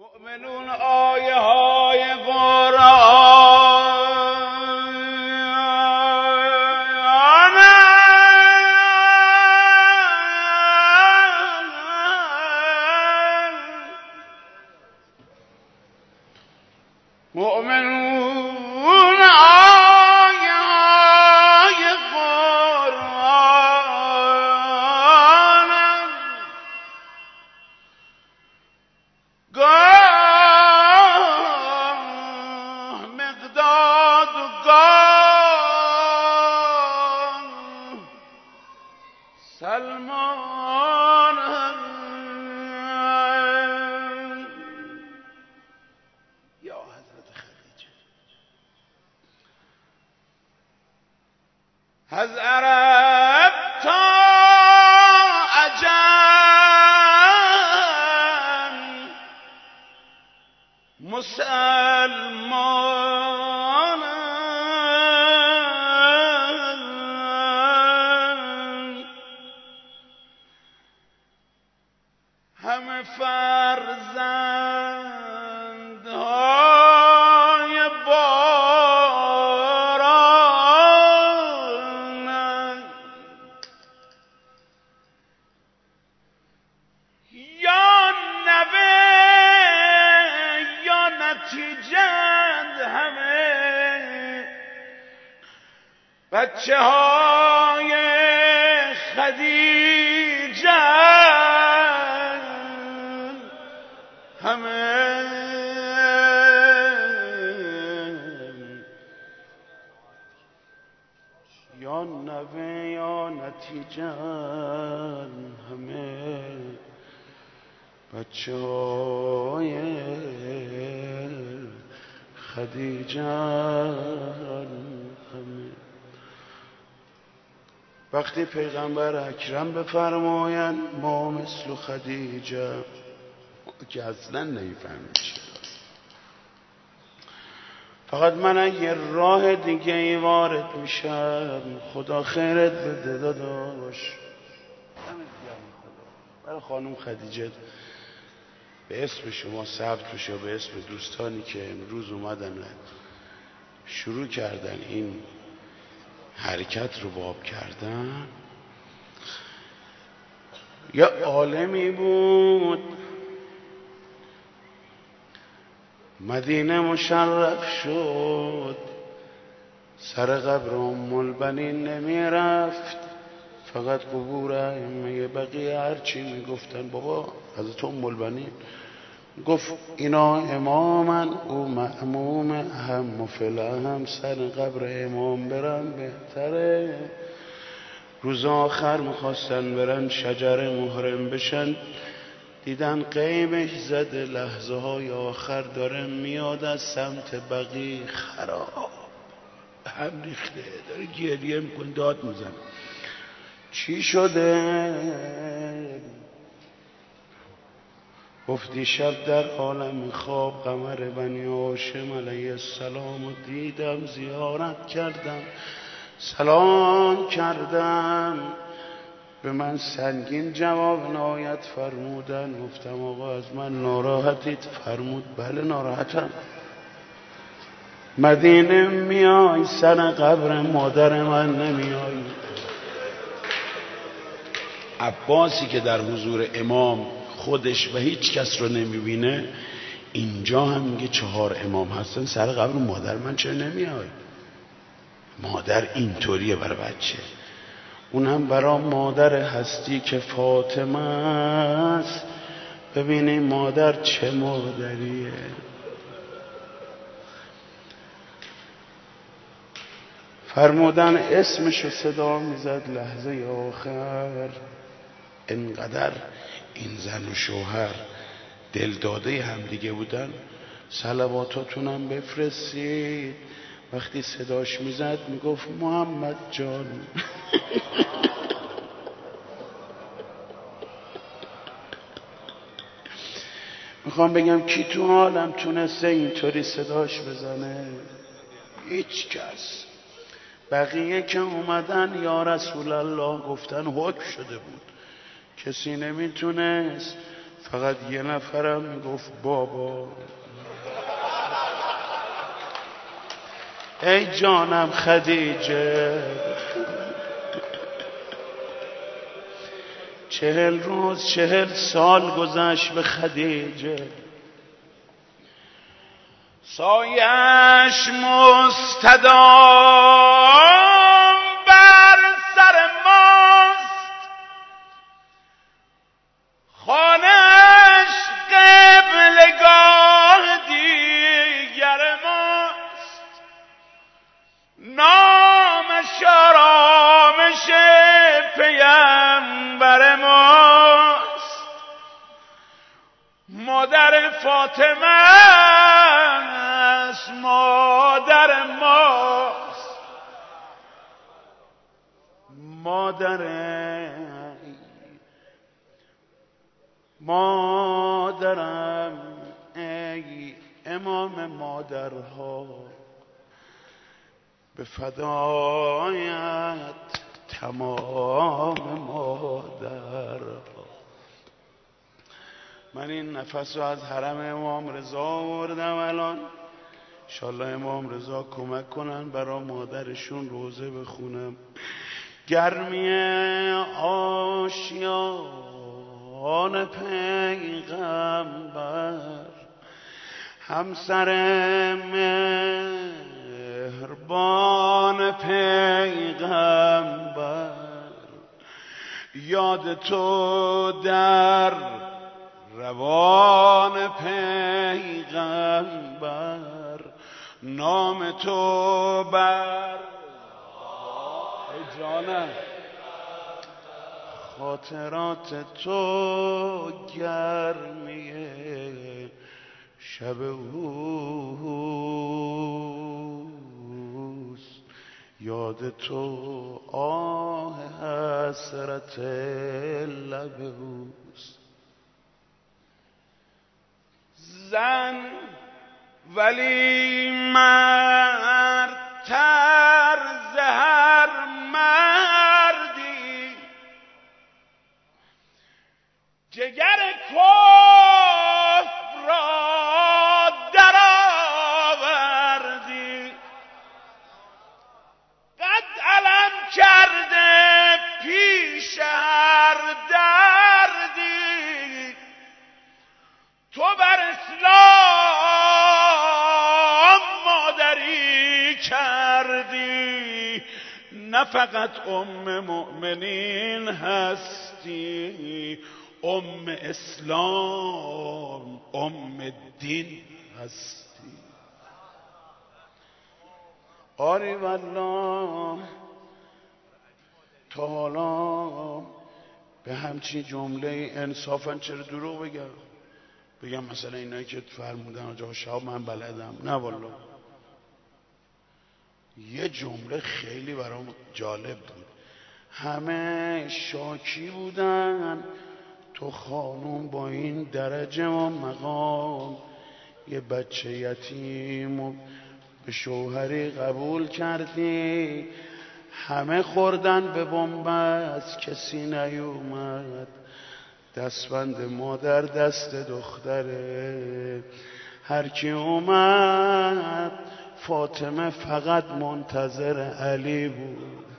مؤمنون آیه های قرآن مؤمنون آیه های قرآن گاه مقداد و گاه سلمان یا حضرت خدیجه از عرب تا عجم مسلمان همه فرزندهای باران یا نوه یا نتیجند همه بچه های خدیجه همه یا نوه یا نتیجه همه بچه های خدیجه همه. وقتی پیغمبر اکرم بفرمایند ما مثل خدیجه که اصلا نمیفهمید چیه، فقط من اگه راه دیگه ای وارد میشم خدا خیرت بده داداش. برای خانم خدیجه به اسم شما ثبت بشه و به اسم دوستانی که امروز اومدن شروع کردن این حرکت رو باب کردن. یه عالمی بود مدینه مشرف شد، سر قبر ام البنین نمی رفت، فقط قبور ائمه بقیه هرچی میگفتن بابا حضرت ام البنین گفت اینا امامن او مأموم هم و هم سر قبر امام برن بهتره. روز آخر میخواستن برن شجر محرم بشن، دیدن قیمش زده، لحظه های آخر داره میاد از سمت بقیه، خراب هم ریخته، داره گریه میکن داد میزن. چی شده؟ گفتی شب در عالم خواب قمر بنی هاشم علیه السلام رو دیدم، زیارت کردم، سلام کردم، به من سنگین جواب نهایت فرمودن. گفتم آقا از من ناراحتید؟ فرمود بله ناراحتم. مدینه میای سر قبر مادر من نمیای؟ عباسی که در حضور امام خودش و هیچ کس رو نمیبینه اینجا هم میگه 4 امام هستن، سر قبر مادر من چرا نمیای؟ مادر اینطوریه برای بچه، اون هم برای مادر هستی که فاطمه است. ببینی مادر چه مادریه. فرمودن اسمشو صدا میزد، لحظه آخر انقدر این زن و شوهر دل داده هم دیگه بودن، صلواتاتونم بفرستید. وقتی صداش میزد میگفت محمد جان میخوام بگم کی تو عالم تونسته اینطوری صداش بزنه؟ هیچ کس. بقیه که اومدن یا رسول الله گفتن حکم شده بود، کسی نمیتونست فقط یه نفرم میگفت بابا. ای جانم خدیجه، 40 روز 40 سال گذشت به خدیجه، سایش مستدام بر سر ماست، خانش قبلگاه دیگر ماست، نامش آرامش پیمبر ماست، مادر فاطمه است، مادر ماست، مادرم ای امام مادرها، به فدایت تمام مادرها. من این نفس رو از حرم امام رضا آوردم الان، انشالله امام رضا کمک کنن برا مادرشون روزه بخونم. گرمی آشیان پیغمبر، همسر مهربان پیغمبر، یاد تو در روان پیغمبر، نام تو بر ای جانم، خاطرات تو گرمیه شب اوست، یاد تو آه حسرت لب اوست. زن ولی مردتر ز هر مردی، جگر کفر را در آوردی، قد علم کرده پیش هر دردی، تو بر اسلام مادری کردی، نه فقط ام مؤمنین هستی، ام اسلام، ام دین هستی. آری والله تا حالا به همچین جمله انصافا چرا دروغ بگم مثلا اینایی که فرمودن آجا شهاب من بلدم، نه والله. یه جمله خیلی برام جالب بود، همه شاکی بودن تو خانوم با این درجه و مقام یه بچه یتیم و به شوهری قبول کردی، همه خوردن به بنبست کسی نیومد، دستبند مادر دست دختره، هر کی اومد فاطمه فقط منتظر علی بود.